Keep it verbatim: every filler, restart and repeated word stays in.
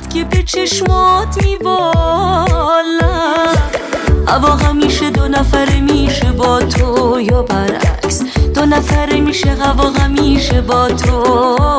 که به چشمات میبالم. هوا همیشه دو نفره میشه با تو یا برعکس، دو نفره میشه هوا همیشه با تو.